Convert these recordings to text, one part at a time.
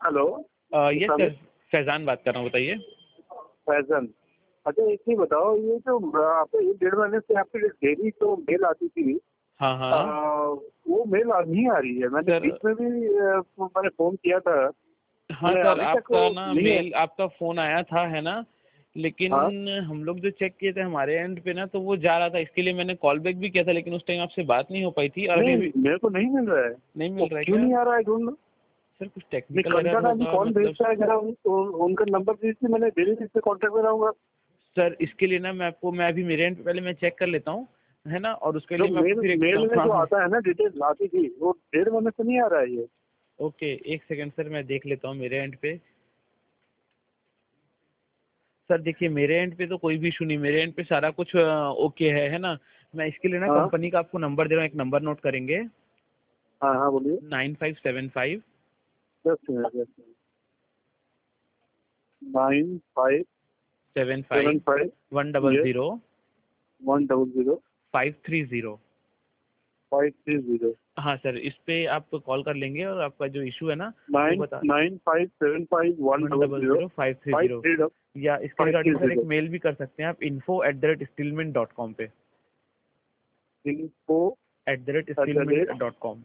Hello. Yes sir, Faizan बात कर रहा हूँ, बताइए। फैजन। अच्छा एक चीज बताओ, ये जो आपको 1 डेढ़ महीने से आपकी डेली तो मेल आती थी, हाँ, हाँ। वो मेल नहीं आ रही है। मैंने सर बीच में भी मैंने फोन किया था, हाँ मैंने सर, अभी तक वो आपका ना नहीं है। मेल, आपका फ़ोन आया था, है ना? हाँ लेकिन हम लोग जो चेक किए थे हमारे एंड पे ना, तो वो जा रहा था, इसके लिए मैंने कॉल बैक भी किया था, लेकिन उस टाइम आपसे बात नहीं हो पाई थी और अभी नहीं, भी मेरे को नहीं मिल रहा है। नहीं वो मिल रहा है क्यों क्या? नहीं आ रहा है, ढूंढ लो। सर कुछ नहीं, टेक्निकल एरर कंसर्न आदमी होगा कौन मतलब। भेजता है जरा उनका नंबर दीजिए, मैंने डेली से कांटेक्ट में रहूंगा। सर इसके लिए ना मैं अभी मेरे एंड पे पहले मैं चेक कर लेता हूँ, है ना? और उसके जो लिए मैं मेल आपको फिर एक मेल में हाँ, जो हाँ। आता है ना, डिटेल आती थी, वो 1 डेढ़ महीने से नहीं आ रहा है ये। ओके, 1 सेकंड सर, मैं देख लेता हूँ मेरे एंड पे। सर देखिए, मेरे एंड पे तो कोई भी इशू नहीं, मेरे एंड पे सारा कुछ ओके है ना? मैं इसके लिए ना हाँ कंपनी का आपको नंबर दे रहा हूँ, एक नंबर नोट करेंगे। हाँ हाँ, बोलिए। 9575 जस्ट मिनट, जस्ट मिनट। 75 9575। 100 100 530। 530। हाँ सर, इस पे आप कॉल कर लेंगे और आपका जो इशू है ना वो बता 99575 100 100 530। 530 या इसके रिगार्डिंग सर एक 530। मेल भी कर सकते हैं आप, info@stillmint.com पे, info @stillmint.com।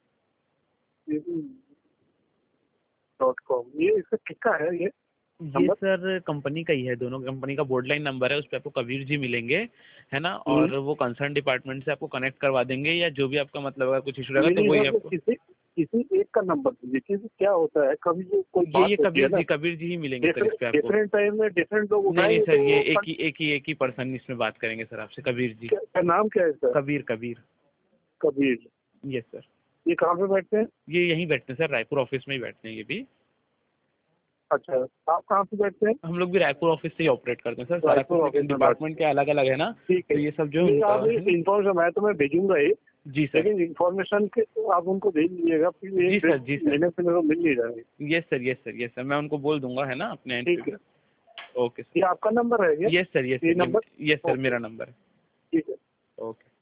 Dot com. ये इसका किसका है ये ये नंबर? सर कंपनी का ही है, दोनों कंपनी का बोर्ड लाइन नंबर है, उस पे आपको कबीर जी मिलेंगे, है ना? हम्म। और वो कंसर्न डिपार्टमेंट से आपको कनेक्ट करवा देंगे, या जो भी आपका मतलब अगर कुछ इशू रहेगा मेरे तो वही हिसाब से आपको। किसी किसी एक का नंबर दीजिए, क्योंकि क्या होता है, कभी जो कोई बात ये होती है ना, कबीर जी ही मिलेंगे सर इस डिफरेंट पे आपको। डिफरेंट टाइम में डिफरेंट लोग नहीं नहीं उठाएंगे सर, ये तो एक ही पर्सन इसमें बात करेंगे सर आपसे, कबीर जी। क्या नाम क्या है sir? Kabir Kabir. Kabir. Yes sir. ये कहाँ पे बैठते हैं? ये यहीं बैठते हैं सर, रायपुर ऑफिस में ही बैठते हैं ये भी। अच्छा, आप कहाँ पे बैठते हैं? हम लोग भी रायपुर ऑफिस से ही ऑपरेट करते हैं सर, सारा कुछ, रायपुर लेकिन ऑफिस में बैठते डिपार्टमेंट हैं। के अलग अलग है ना, ठीक है। तो ये सब जो नहीं, उनका आप है ना। इन्फॉर्मेशन मैं तुम्हें भेजूंगा ही, जी सर। लेकिन इन्फॉर्मेशन के आप उनको दे दीजिएगा, फिर जी एक डेढ़ सर, जी सर। महीने से मेरे को मिल नहीं रहा है। Yes sir, yes sir, yes sir, मैं उनको बोल दूंगा, है ना, अपने एंड पे ठीक भी। है। ओके ये सर। आपका नंबर है ये? यस सर, यस ये sir, number? Yes sir, okay, मेरा नंबर है। ठीक है। ओके।